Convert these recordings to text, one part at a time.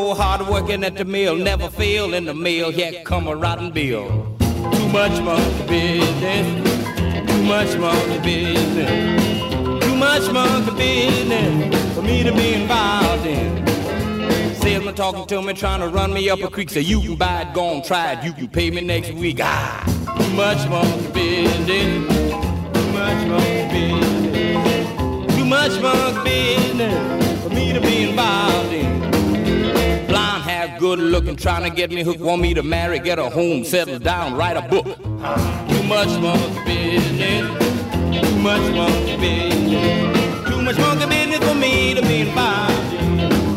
so hard working at the mill, never fail in the mill, here come a rotten bill. Too much monkey business, too much monkey business, too much monkey business for me to be involved in. Salesman talking to me, trying to run me up a creek, say you can buy it, go on, try it, you can pay me next week. Too much monkey business, too much monkey business, too much monkey business for me to be involved in. Blonde hair, good looking, trying to get me hooked, want me to marry, get a home, settle down, write a book. Too much monkey business, too much monkey business, too much monkey business for me to be involved in.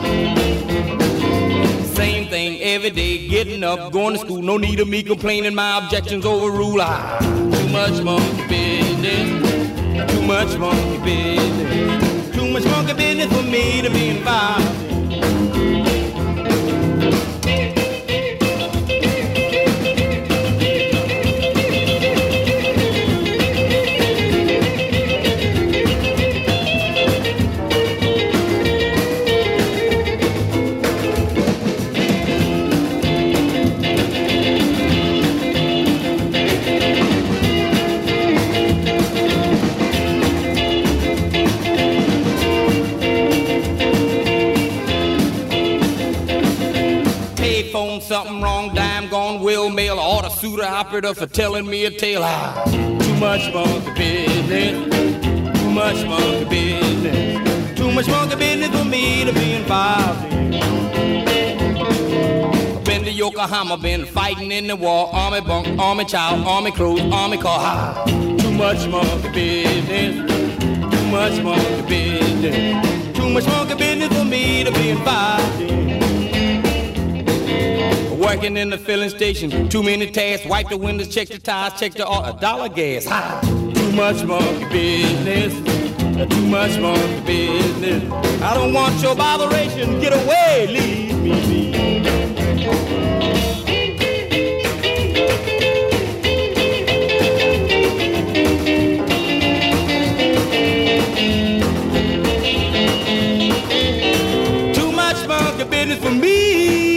Same thing every day, getting up, going to school, no need of me complaining, my objections overruled. Too much monkey business, too much monkey business, too much monkey business for me to be involved in. Something wrong, dime gone, will mail, order suitor operator for telling me a tale. Too much monkey business, too much monkey business, too much monkey business for me to be involved in. Been to Yokohama, been fighting in the war, army bunk, army child, army clothes, army car. Too much monkey business, too much monkey business, too much monkey business for me to be involved in. Working in the filling station, too many tasks, wipe the windows, check the tires, check the dollar gas. Too much monkey business, too much monkey business. I don't want your botheration, get away, leave me be. Too much monkey business for me.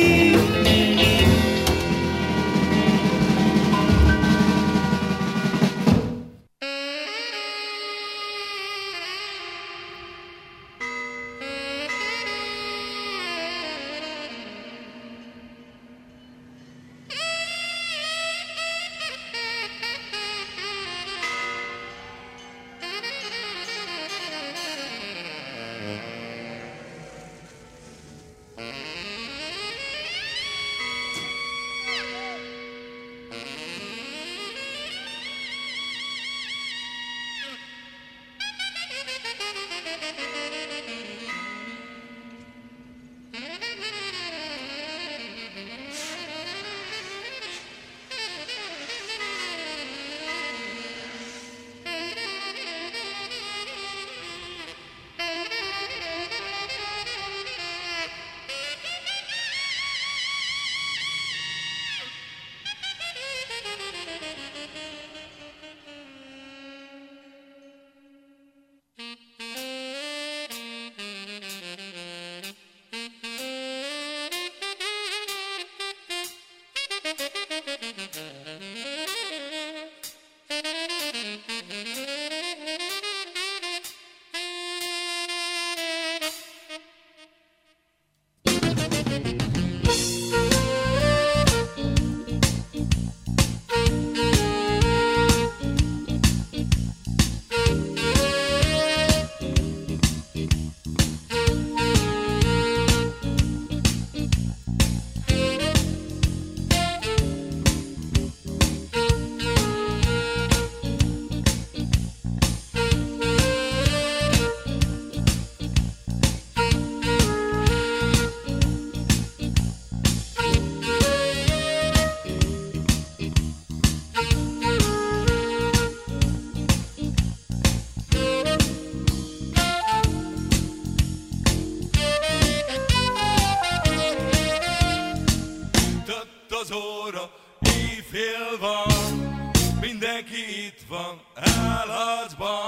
éjfél van, mindenki itt van állatban.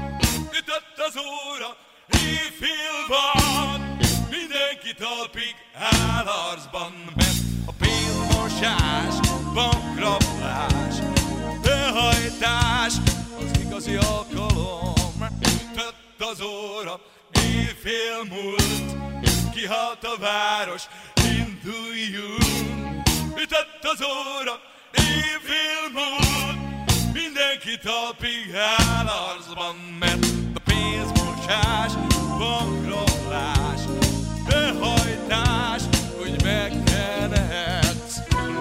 Ütött az óra, éjfél van, mindenki talpig állarcban, mert a pénzmosás, bankrablás, behajtás az igazi alkalom. Ütött az óra, éjfél múlt, kihalt a város, induljunk. Ütött az óra, éjfél múlt, mindenki talpig állarcban, mert a pénzmosás, bankrablás, behajtás, hogy megtehetsz.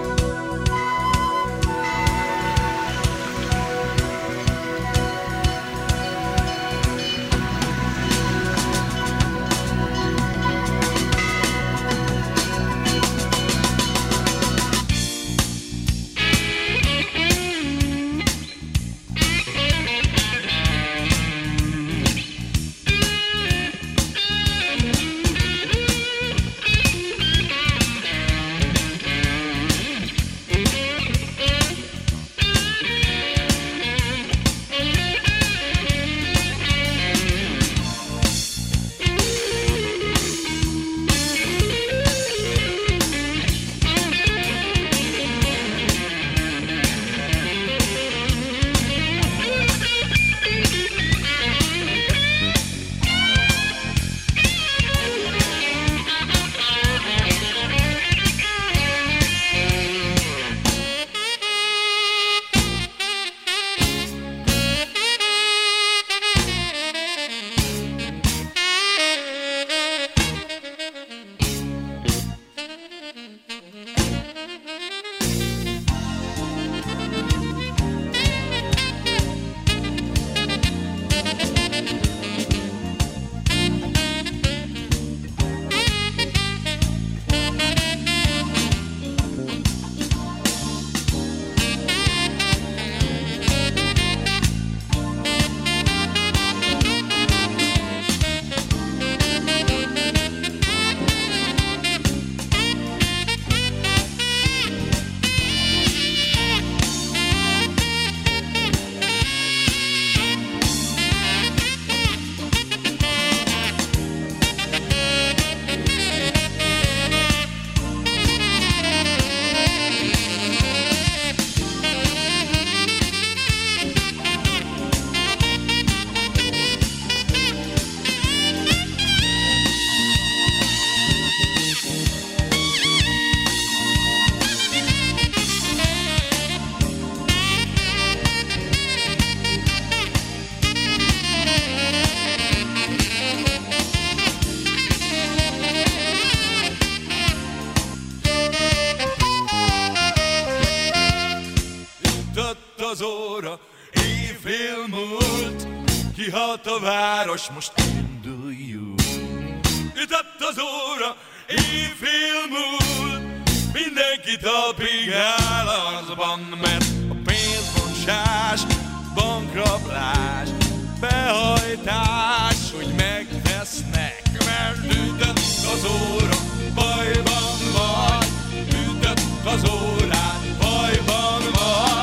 Az óra, éjfél múlt, kihalt a város, most induljunk. Ütött az óra, éjfél múlt, mindenki talpig állarcban, mert a pénzmosás, bankrablás, behajtás, hogy megvesznek, mert ütött az óra, bajban vagy, ütött az órát, bajban vagy.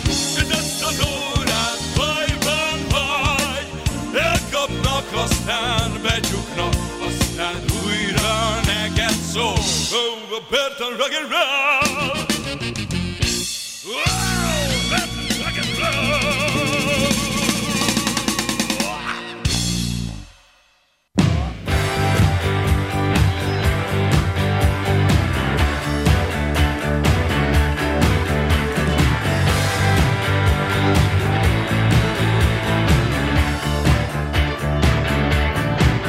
Aztán becsuknak, aztán újra neked szól. Oh, a Burton rock and roll. Oh, Burton rock and roll.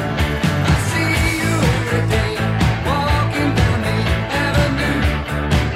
I see you every day, walking down the avenue.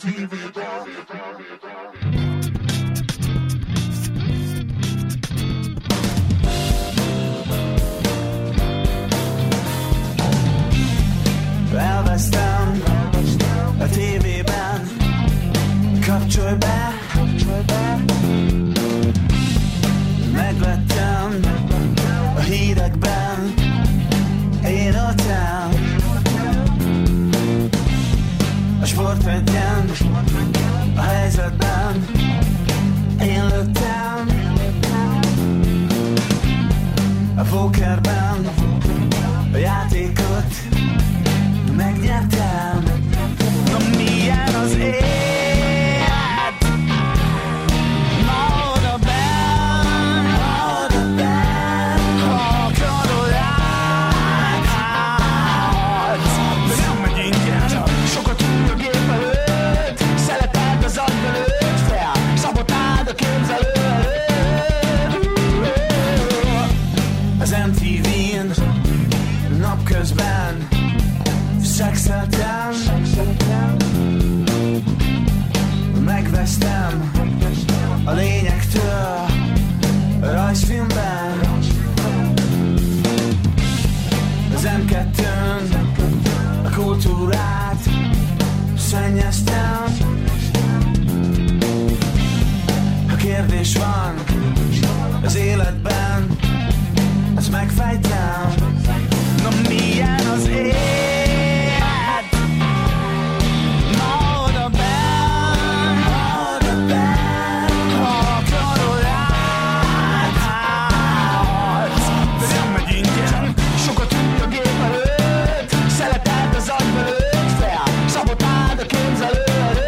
Elvesztem a tévében, kapcsolj be, megvettem a hírekben, én voltam a sportmedjen, a helyzetben, én lőttem a pókerben, a játékot megnyertem. Na milyen az élet? Ma oda benn, ha akarod áthatsz. De nem megy ingyen, sokat ül a gép előtt, szeletáld az agy előtt, fel, szabotáld a képzelő előtt. Az MTV-n napközben szexeltem, megvesztem a lényektől a rajzfilmben. Az M2-n a kultúrát szennyeztem. Ha kérdés van az életben, azt megfejtem. Na milyen az élet? Ma oda benn, ha akarod áthatsz. De nem megy ingyen, sokat ül a gép előtt, szeletáld az agy előtt, fel, szabotáld a képzelő előtt.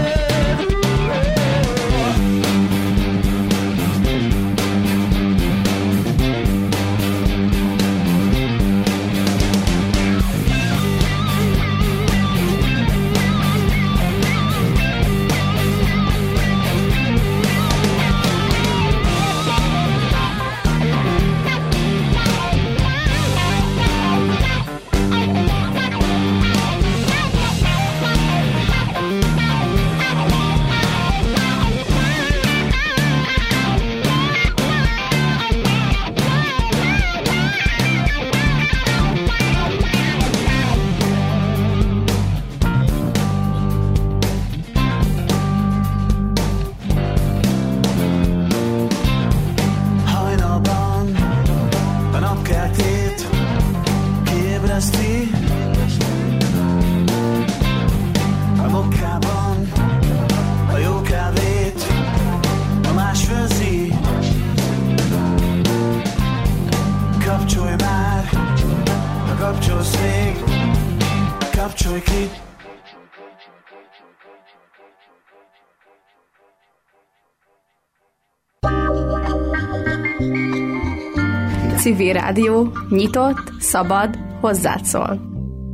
Civil Rádió, nyitott, szabad, hozzád szól.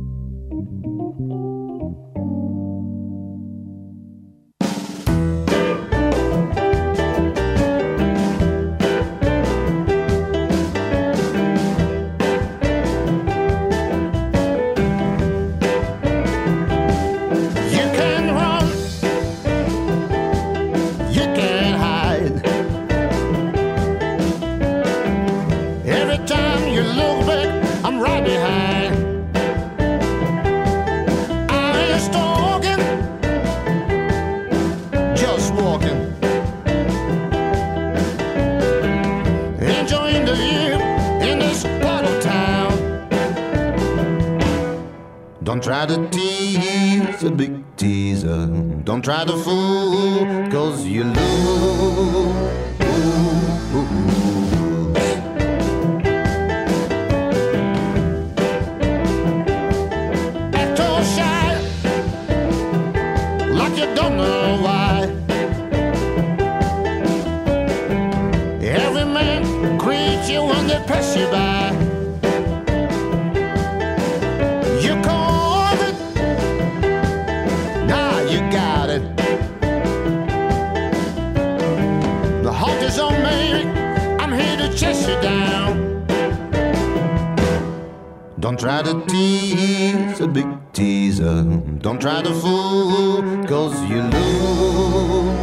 Try to tease a big teaser. Don't try to fool, 'cause you lose. Act all shy, like you don't know why. Every man greets you when they pass you by. Don't try to tease a big teaser. Don't try to fool, 'cause you lose.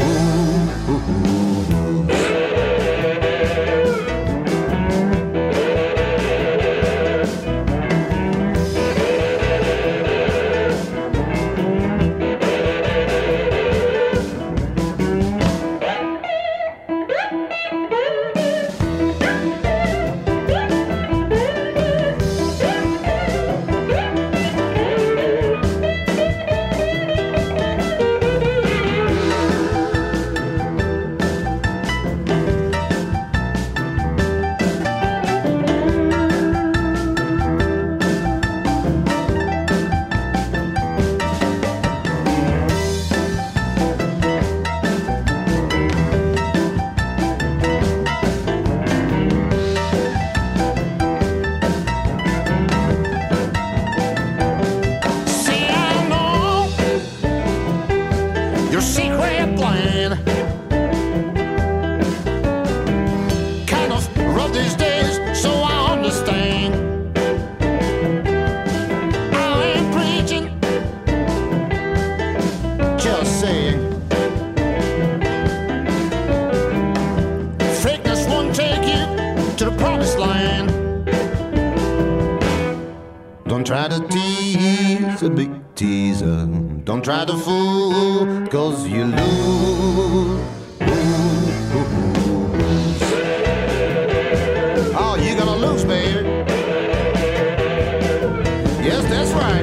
Don't try to tease a big teaser. Don't try to fool, 'cause you lose. Oh, you're gonna lose, baby. Yes, that's right.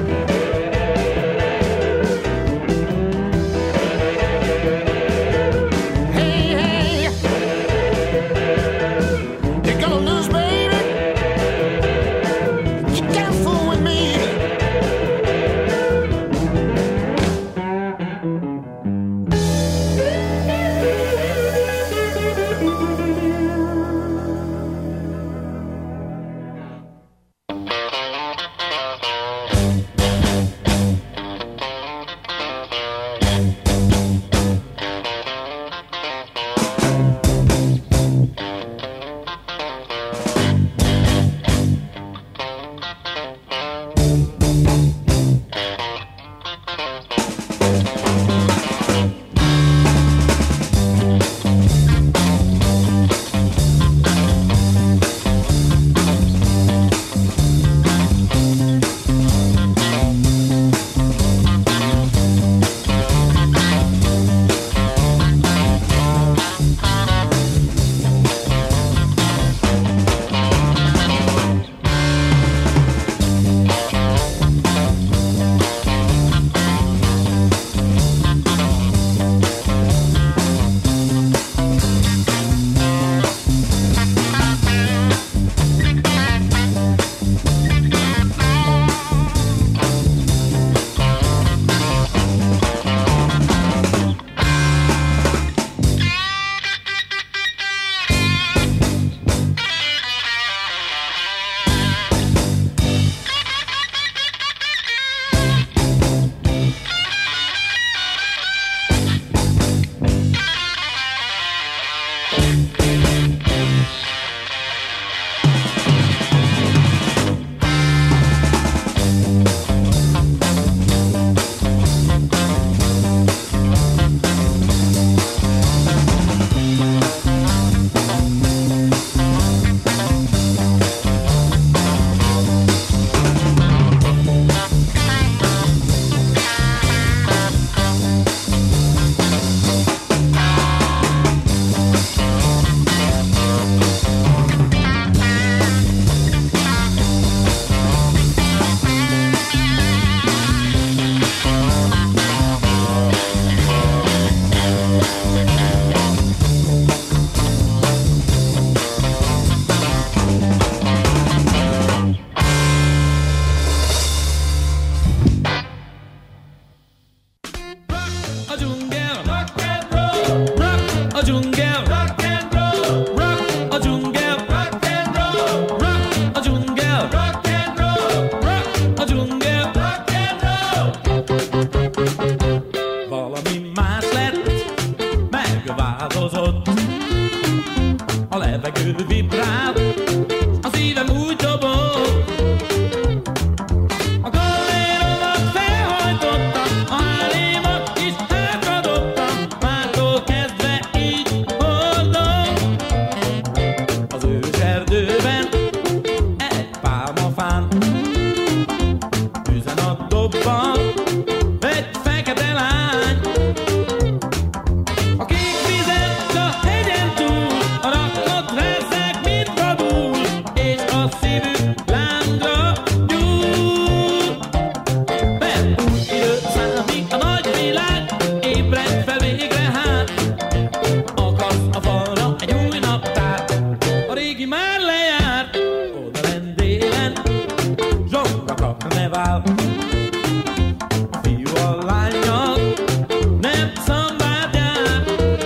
ne vár. A fiú a lányjal nem szenvedjen.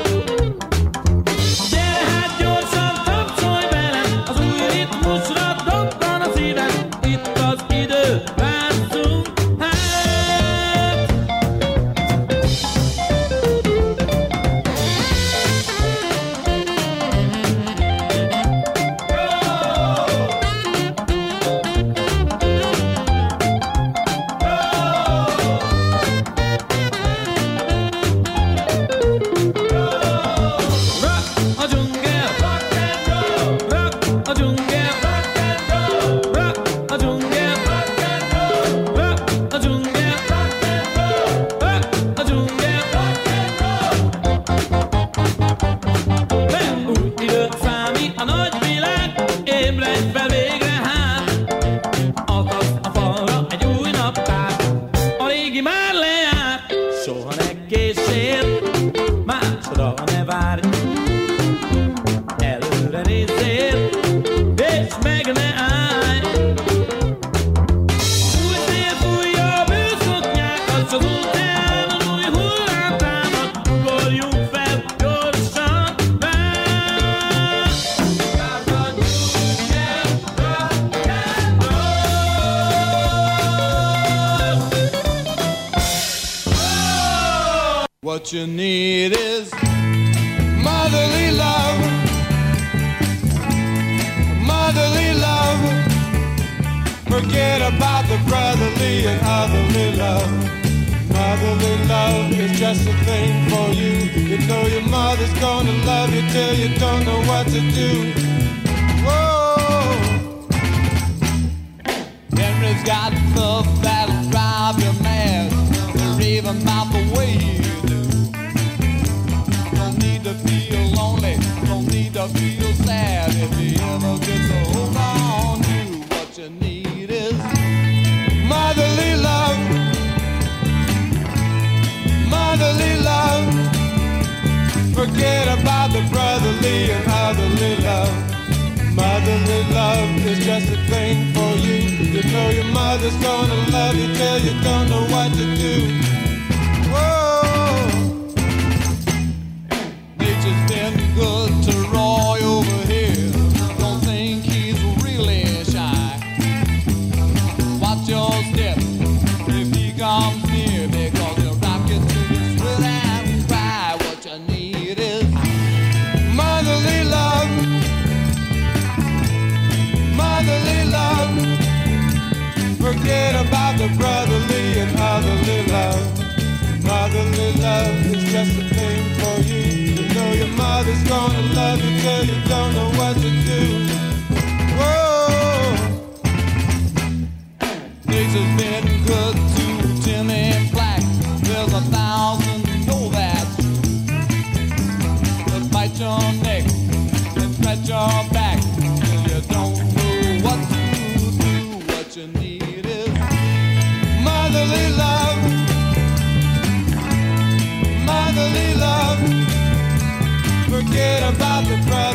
Gyere hát gyorsan, tapsolj velem, az új ritmusra dobban a szívem. Itt az idő, vásszunk hát. What you need is motherly love, motherly love. Forget about the brotherly and otherly love. Motherly love is just a thing for you. You know your mother's gonna love you till you don't know what to do. Whoa. Henry's got stuff that'll drive you mad. They're even about the way you do. Don't need to feel lonely, don't need to feel sad. If you ever get to hold on to what you need is motherly love, motherly love. Forget about the brotherly and otherly love. Motherly love is just a thing for you. You know your mother's gonna love you till you don't know what to do. Whoa. Nature's been good to Roy over here. Don't think he's really shy. Watch your step if he comes near, because he'll rock you to the sweat and cry. What you need is motherly love, motherly love. Forget about the brotherly and otherly love. Motherly love is just a thing for you. You know your mother's gonna love you till you don't know what to do. Whoa. Nature's been good to Jimmy Black. There's 1,000 know that. They'll bite your neck and scratch your back. And you don't know what to do. What you need is motherly love, motherly love. Forget about the brother.